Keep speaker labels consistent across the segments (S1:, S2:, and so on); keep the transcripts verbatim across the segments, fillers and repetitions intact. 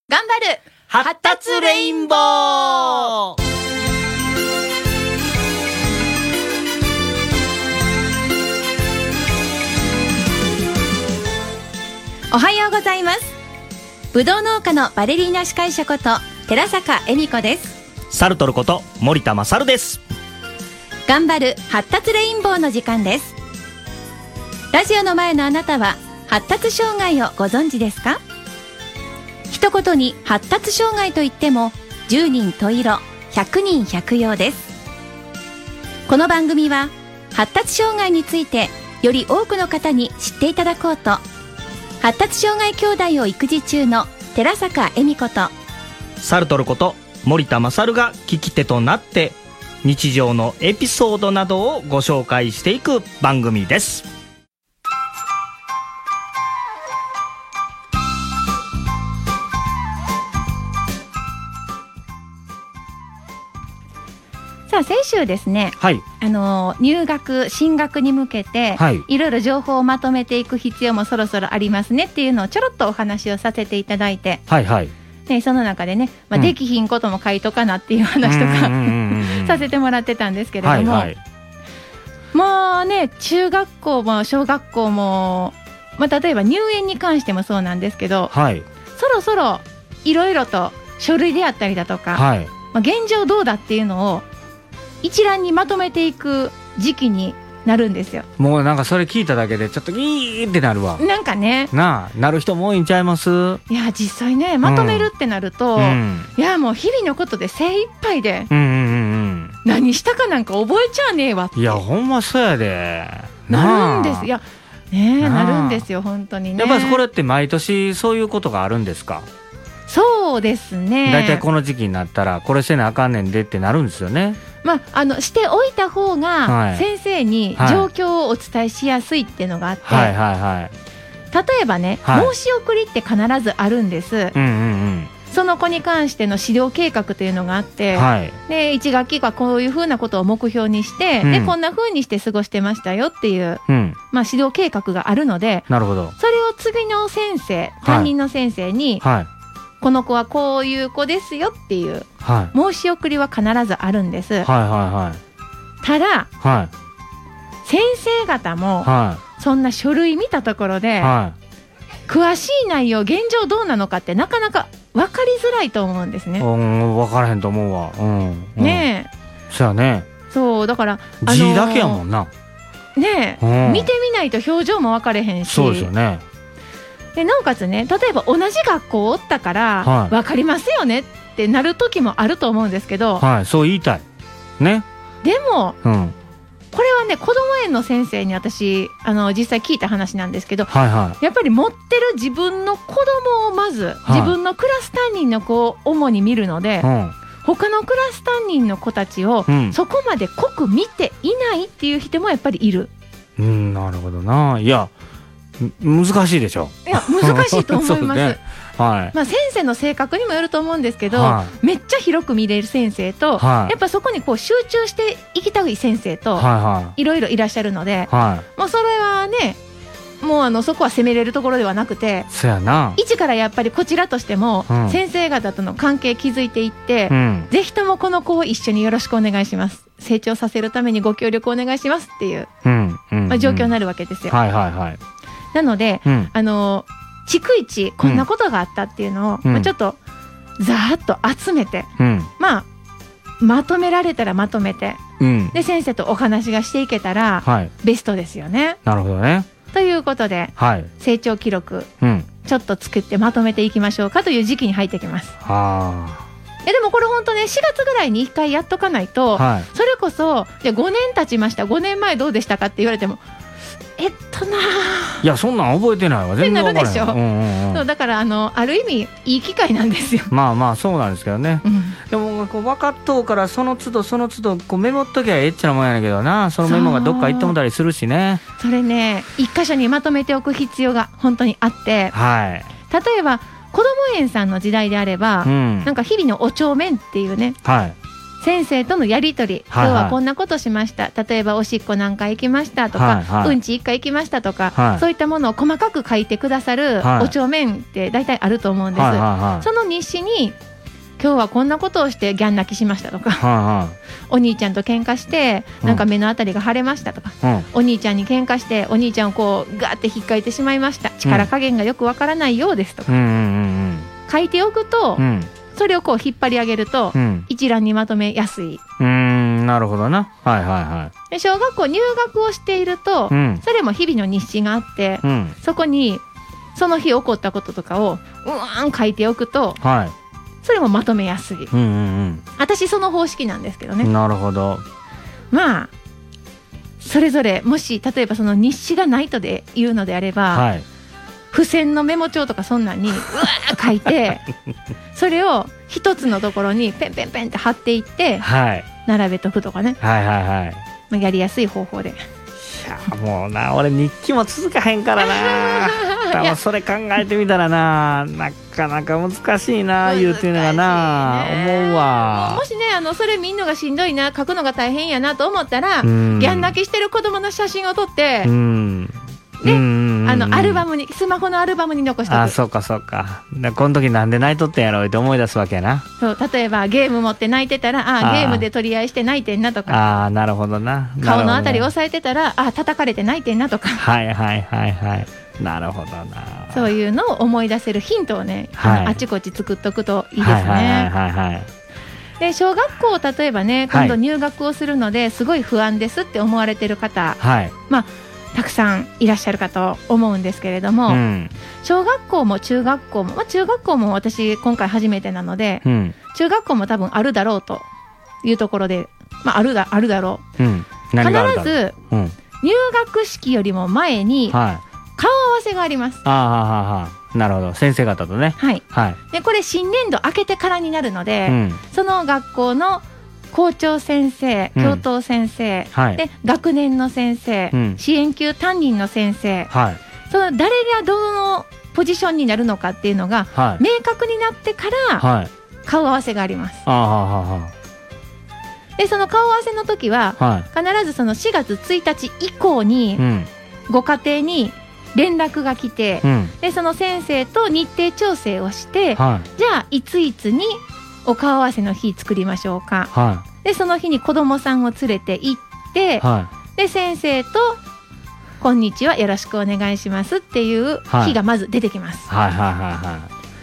S1: 頑張る
S2: 発達レインボー。
S1: おはようございます。ぶどう農家のバレリーナ司会者こと寺坂恵美子です。
S2: サルトルこと森田勝です。
S1: 頑張る発達レインボーの時間です。ラジオの前のあなたは発達障害をご存知ですか？一言に発達障害といってもじゅうにん十色ひゃくにん百葉です。この番組は発達障害についてより多くの方に知っていただこうと、発達障害兄弟を育児中の寺坂恵美子と
S2: サルトルこと森田勝が聞き手となって日常のエピソードなどをご紹介していく番組です。
S1: さあ先週ですね、
S2: はい、
S1: あの入学進学に向けて、はい、いろいろ情報をまとめていく必要もそろそろありますねっていうのをちょろっとお話をさせていただいて、
S2: はいはい、
S1: でその中でね、まあ、できひんことも書いとかなっていう話とか、うん、させてもらってたんですけれども、はいはい、もうね中学校も小学校も、まあ、例えば入園に関してもそうなんですけど、はい、そろそろいろいろと書類であったりだとか、はい、まあ、現状どうだっていうのを一覧にまとめていく時期になるんですよ。
S2: もうなんかそれ聞いただけでちょっといいってなるわ。
S1: なんかね、
S2: なあなる人も多いんちゃいます？
S1: いや実際ねまとめるってなると、うん、いやもう日々のことで精一杯で、うんうんうん、何したかなんか覚えちゃねえわって。
S2: いやほんまそうやで
S1: なるんです。いやねえなるんですよ本当にね。
S2: やっぱりこれって毎年そういうことがあるんですか？
S1: そうですね。
S2: だいたいこの時期になったらこれせなあかんねんでってなるんですよね。
S1: まあ、あのしておいた方が先生に状況をお伝えしやすいっていうのがあって、はいはいはいはい、例えばね、はい、申し送りって必ずあるんです、うんうんうん、その子に関しての指導計画というのがあって、はい、でいち学期はこういうふうなことを目標にして、うん、でこんなふうにして過ごしてましたよっていう、うん、まあ、指導計画があるので、
S2: なるほど、
S1: それを次の先生担任の先生に、はいはい、この子はこういう子ですよっていう申し送りは必ずあるんです、はいはいはい、ただ、はい、先生方もそんな書類見たところで、はい、詳しい内容現状どうなのかってなかなか分かりづらいと思うんですね。
S2: うん、分からへんと思うわ、うんうん、ねえそうやね。
S1: そうだから、
S2: あのー、字だけやもんな
S1: ねえ、うん、見てみないと表情も分かれへんし。
S2: そうですよね。
S1: でなおかつね、例えば同じ学校おったから分かりますよねってなる時もあると思うんですけど、
S2: はい、そう言いたいね。で
S1: も、うん、これはね子ども園の先生に私あの実際聞いた話なんですけど、はいはい、やっぱり持ってる自分の子供をまず、はい、自分のクラス担任の子を主に見るので、うん、他のクラス担任の子たちを、うん、そこまで濃く見ていないっていう人もやっぱりいる。うん、
S2: なるほどな。いや難しいでしょ。
S1: いや難しいと思います、ね、
S2: はい、
S1: まあ、先生の性格にもよると思うんですけど、はい、めっちゃ広く見れる先生と、はい、やっぱそこにこう集中していきたい先生と、はいはい、いろいろいらっしゃるので、はい、もうそれはねもうあのそこは責めれるところではなくて、
S2: そやな、
S1: 一からやっぱりこちらとしても、うん、先生方との関係築いていって、うん、ぜひともこの子を一緒によろしくお願いします、成長させるためにご協力お願いしますっていう、うんうんうん、まあ、状況になるわけですよ、はいはいはい、なので、うん、あの逐一こんなことがあったっていうのを、うん、まあ、ちょっとざーっと集めて、うん、まあまとめられたらまとめて、うん、で先生とお話がしていけたら、はい、ベストですよね。
S2: なるほどね。
S1: ということで、はい、成長記録、うん、ちょっと作ってまとめていきましょうかという時期に入ってきます。あえでもこれ本当ねしがつぐらいにいっかいやっとかないと、はい、それこそでごねん経ちました、ごねんまえどうでしたかって言われてもえっとない
S2: やそんなん覚えてないわ全然分からない。
S1: ってなるでしょ、うんうんうん、そうだからあのある意味いい機会なんですよ。
S2: まあまあそうなんですけどね、うん、でもこう分かっとうからその都度その都度こうメモっときゃええっちゃなもんやねんけどな、そのメモがどっか行ってもたりするしね。
S1: それね一箇所にまとめておく必要が本当にあって、はい、例えば子ども園さんの時代であれば、うん、なんか日々のお帳面っていうね、はい、 先生とのやり取り、
S2: はいはい、
S1: 今日はこんなことしました、例えばおしっこ何回行きましたとか、はいはい、うんちいっかい行きましたとか、はい、そういったものを細かく書いてくださるお帳面って大体あると思うんです、はいはいはい、その日誌に今日はこんなことをしてギャン泣きしましたとか、はいはい、お兄ちゃんと喧嘩してなんか目のあたりが腫れましたとか、うん、お兄ちゃんに喧嘩してお兄ちゃんをこうガーって引っかいてしまいました、力加減がよくわからないようですとか、うんうんうん、書いておくと、うん、それをこう引っ張り上げると、うん、一覧にまとめやすい。
S2: うーん、なるほどな、はいはいはい。
S1: で小学校入学をしていると、うん、それも日々の日誌があって、うん、そこにその日起こったこととかをうわーん書いておくと、はい、それもまとめやすい、うんうんうん、私その方式なんですけどね。
S2: なるほど。
S1: まあそれぞれもし例えばその日誌がないとで言うのであれば、はい、付箋のメモ帳とかそんなんにうわー書いてそれを一つのところにペンペンペンって貼っていって、はい、並べとくとかね、はいはいはい、まあ、やりやすい方法で。
S2: いやもうな俺日記も続かへんからな多分それ考えてみたらななかなか難しいな言うていうのがな思うわ。
S1: もしねあのそれ見んのがしんどいな書くのが大変やなと思ったらギャン泣きしてる子供の写真を撮ってうんで、あのアルバムにスマホのアルバムに残しておく。
S2: あ、そうかそうか。だこの時なんで泣いとってんやろって思い出すわけやな。
S1: そう例えばゲーム持って泣いてたらあゲームで取り合いして泣いてんなとか。
S2: あなるほどな。
S1: 顔のあたり押さえてたらあ叩かれて泣いてんなとか。
S2: はいはいはいはいなるほどな。
S1: そういうのを思い出せるヒントをね、はい、あちこち作っとくといいですね。はいはいはいはい、はい、で小学校例えばね今度入学をするのですごい不安ですって思われてる方、はい、まあたくさんいらっしゃるかと思うんですけれども、うん、小学校も中学校も、まあ、中学校も私今回初めてなので、うん、中学校も多分あるだろうというところで、まあ、あるだ、あるだろう、うん、必ず、うん、入学式よりも前に顔合わせがあります、はい、あ
S2: ああなるほど先生方とね、
S1: はいはい、でこれ新年度明けてからになるので、うん、その学校の校長先生、教頭先生、うんはい、で学年の先生、うん、支援級担任の先生、はい、その誰がどのポジションになるのかっていうのが、はい、明確になってから顔合わせがあります、はい、でその顔合わせの時は、はい、必ずそのしがつついたち以降に、うん、ご家庭に連絡が来て、うん、でその先生と日程調整をして、はい、じゃあいついつにお顔合わせの日作りましょうか、はい、でその日に子どもさんを連れて行って、はい、で先生とこんにちはよろしくお願いしますっていう日がまず出てきます、はいはいはいはい、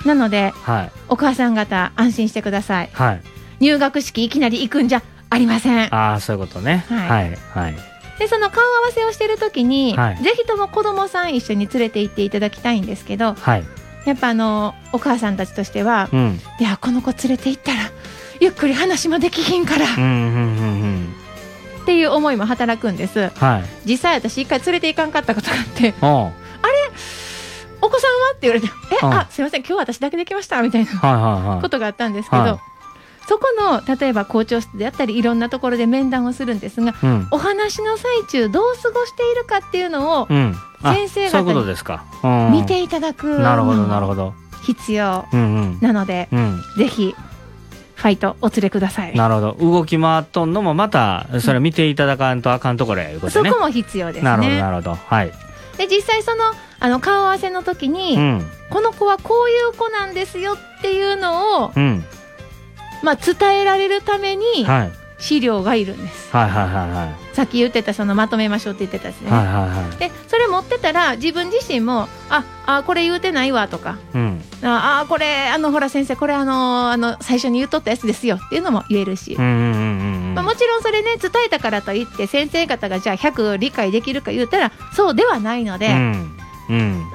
S1: なので、はい、お母さん方安心してください、はい、入学式いきなり行くんじゃありません。
S2: ああそういうことね、はいはいはい、
S1: でその顔合わせをしている時に、はい、ぜひとも子どもさん一緒に連れて行っていただきたいんですけど、はいやっぱあのお母さんたちとしては、うん、いやこの子連れて行ったらゆっくり話もできひんから、うんうんうんうん、っていう思いも働くんです、はい、実際私一回連れて行かんかったことがあってあれお子さんはって言われてえあすいません今日私だけできましたみたいな、はいはいはい、ことがあったんですけど、はい、そこの例えば校長室であったりいろんなところで面談をするんですが、うん、お話の最中どう過ごしているかっていうのを、うん先生方に見ていただくの必要なので、うんうん、ぜひファイトお連れください。
S2: なるほど動き回っとんのもまたそれ見ていただかんとあかんところやいうことね。
S1: そこも必要ですね。
S2: なるほどなるほど、はい、
S1: で実際その、あの顔合わせの時に、うん、この子はこういう子なんですよっていうのを、うんまあ、伝えられるために、はい資料がいるんです、はいはいはいはい、さっき言ってたそのまとめましょうって言ってたですね、はいはいはい、でそれ持ってたら自分自身もああこれ言うてないわとか、うん、ああこれあのほら先生これあのあの最初に言っとったやつですよっていうのも言えるし、うんうんうんうんまあ、もちろんそれね伝えたからといって先生方がじゃあひゃく理解できるか言ったらそうではないので、うんうん、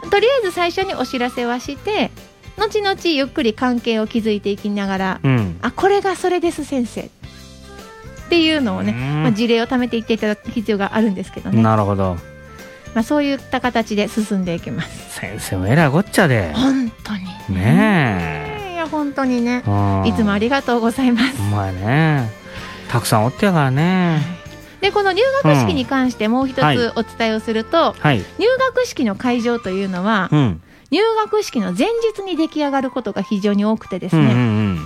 S1: とりあえず最初にお知らせはして後々ゆっくり関係を築いていきながら、うん、あこれがそれです先生っていうのをね、まあ、事例を貯めていっていただく必要があるんですけどね。なるほど、まあ、そういった形で進んでいきます。
S2: 先生もえらいごっちゃで
S1: 本当にねえいや本当にねいつもありがとうございます。
S2: お前ねたくさんおってやからね。
S1: でこの入学式に関してもう一つお伝えをすると、うんはい、入学式の会場というのは、うん、入学式の前日に出来上がることが非常に多くてですね、うんうんうん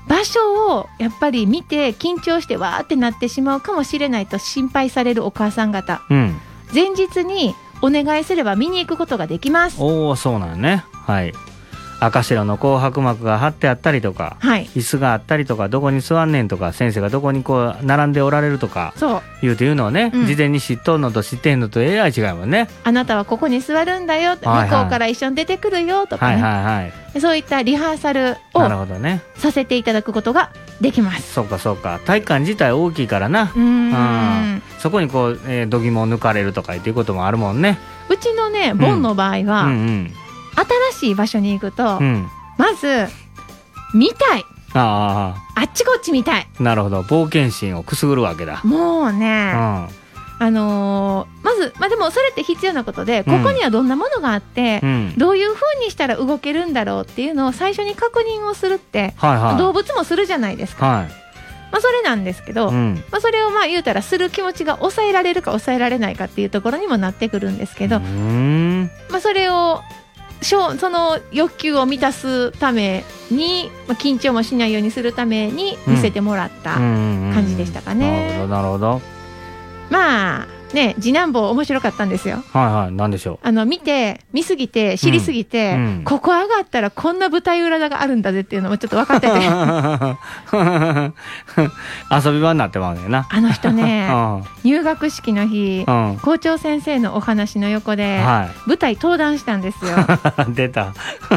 S1: 場所をやっぱり見て緊張してわーってなってしまうかもしれないと心配されるお母さん方、うん、前日にお願いすれば見に行くことができます。
S2: おお、そうなんね。はい。赤白の紅白幕が貼ってあったりとか、はい、椅子があったりとか、どこに座んねんとか、先生がどこにこう並んでおられるとかいうというのをね、うん、事前に知っとんのと知ってんのとえらい違いもんね。
S1: あなたはここに座るんだよ、はいはい、向こうから一緒に出てくるよとかね、はいはいはい、そういったリハーサルをなるほど、ね、させていただくことができます。
S2: そうかそうか、体育館自体大きいからな、うん、あそこにこう、えー、度肝を抜かれるとかっていうこともあるもんね。
S1: うちのねボンの場合は、うんうんうん、新しい場所に行くと、うん、まず見たい、ああっちこっち見たい。
S2: なるほど、冒険心をくすぐるわけだ。
S1: もうね、うん、あのー、まず、まあ、でもそれって必要なことで、ここにはどんなものがあって、うん、どういう風にしたら動けるんだろうっていうのを最初に確認をするって、はいはい、動物もするじゃないですか、はい、まあ、それなんですけど、うん、まあ、それをまあ言うたらする気持ちが抑えられるか抑えられないかっていうところにもなってくるんですけど、うーん、まあ、それをその欲求を満たすために、まあ、緊張もしないようにするために見せてもらった感じでしたかね。
S2: なるほどなるほど。
S1: まあね、次男坊面白かったんですよ。
S2: はいはい、なんでしょう。
S1: あの見て見すぎて知りすぎて、うんうん、ここ上がったらこんな舞台裏があるんだぜっていうのもちょっと分かってて
S2: 遊び場になってまうねんな
S1: あの人ね入学式の日、うん、校長先生のお話の横で、はい、舞台登壇したんですよ
S2: 出た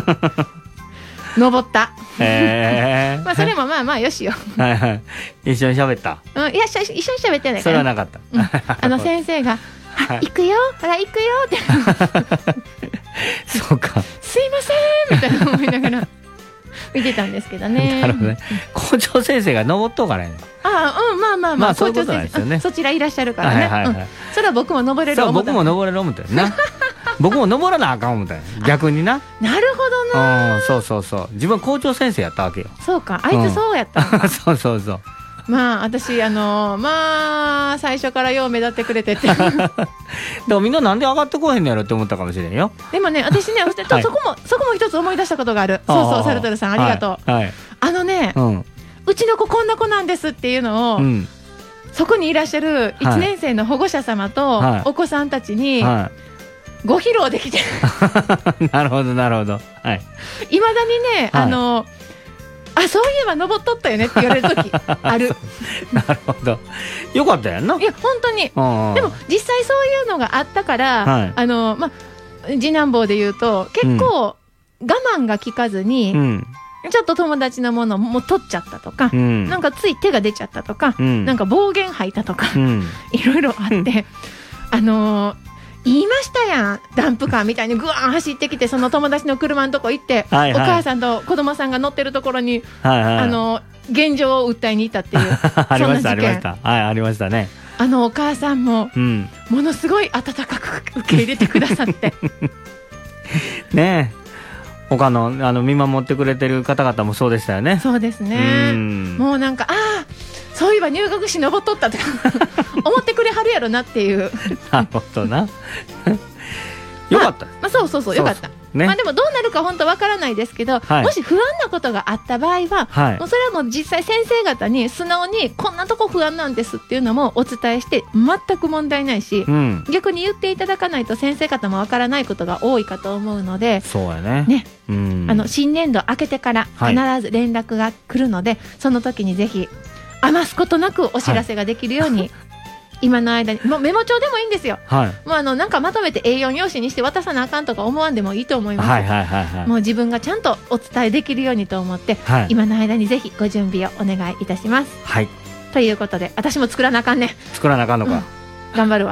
S1: 登った、
S2: えー、
S1: まあそれもまあまあよしよ
S2: はい、はい、一緒に喋った、
S1: うん、いや一緒に喋ってないから、
S2: それはなかった、
S1: うん、あの先生がはい、行くよ、ほら行くよって
S2: そうか、
S1: すいませんみたいな思いながら見てたんですけどね。
S2: なるほどね。校長先生が登っとうからね。
S1: ああ、うん、まあまあまあ、
S2: まあ、そういうことなんですよね。
S1: そちらいらっしゃるからね、はいはいはい、うん、それは僕も登れる思った。
S2: そう、僕も登れる思ったよな僕も登らなあかん思ったよ、逆にな。
S1: なるほどな、
S2: うん、そうそうそう、自分校長先生やったわけよ。
S1: そうか、あいつそうやったのか、
S2: うん、そうそうそう。
S1: まあ私あのー、まあ最初からよう目立ってくれててで
S2: もみんななんで上がってこへんのやろって思ったかもしれんよ。
S1: でもね私ね、はい、そこもそこも一つ思い出したことがある。そうそう、サルトルさんありがとう、はいはい、あのね、うん、うちの子こんな子なんですっていうのを、うん、そこにいらっしゃるいちねん生の保護者様とお子さんたちに、はいはい、ご披露できて
S2: なるほどなるほど、はい、
S1: いまだにね、はい、あのあ、そういえば登っとったよねって言われる時ある
S2: なるほど、よかったやんな。
S1: いや本当に、でも実際そういうのがあったから、はい、あのま次男坊で言うと結構我慢が効かずに、うん、ちょっと友達のものも取っちゃったとか、うん、なんかつい手が出ちゃったとか、うん、なんか暴言吐いたとか、うん、いろいろあって、うん、あのー言いましたやん、ダンプカーみたいにグワーン走ってきてその友達の車のとこ行って、はいはい、お母さんと子供さんが乗ってるところに、はいはい、あの現状を訴えに行ったっていう
S2: ありましたありました、はい、ありましたね。
S1: あのお母さんも、うん、ものすごい温かく受け入れてくださって
S2: ねえ、他のあの見守ってくれてる方々もそうでしたよね。
S1: そうですね、うん、もうなんかああそういえば入学式登っとったとか思ってくれはるやろなっていう
S2: なるほどなよかった、
S1: まあ、まあそうそうそうよかった、ね、まあ、でもどうなるか本当わからないですけど、はい、もし不安なことがあった場合は、はい、もうそれはもう実際先生方に素直にこんなとこ不安なんですっていうのもお伝えして全く問題ないし、うん、逆に言っていただかないと先生方もわからないことが多いかと思うので、
S2: そうやね、
S1: ね、うん、あの新年度明けてから必ず連絡が来るので、はい、その時にぜひ余すことなくお知らせができるように、はい、今の間にもうメモ帳でもいいんですよ、はい、もうあのなんかまとめて エーよん 用紙にして渡さなあかんとか思わんでもいいと思います、はいはいはいはい、もう自分がちゃんとお伝えできるようにと思って、はい、今の間にぜひご準備をお願いいたします、はい、ということで私も作らなあかんね。
S2: 作らなあかんのか、うん、
S1: 頑張るわ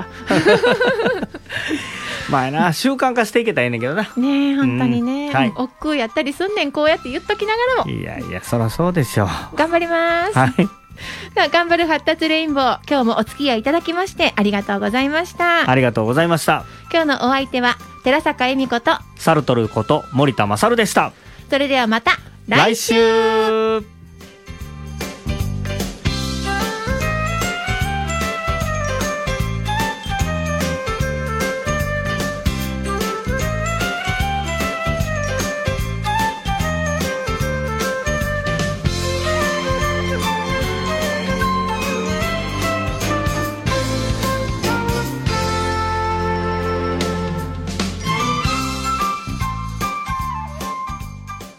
S2: まあな、習慣化していけたらいいねんけどな。
S1: ねえ本当にね、うん、はい、億劫やったりすんねん、こうやって言っときながらも。
S2: いやいやそらそうでしょう。
S1: 頑張ります、はい、さあ頑張る発達レインボー、今日もお付き合いいただきましてありがとうございました。
S2: ありがとうございました。
S1: 今日のお相手は寺坂恵美子と
S2: サルトルこと森田勝でした。
S1: それではまた
S2: 来週。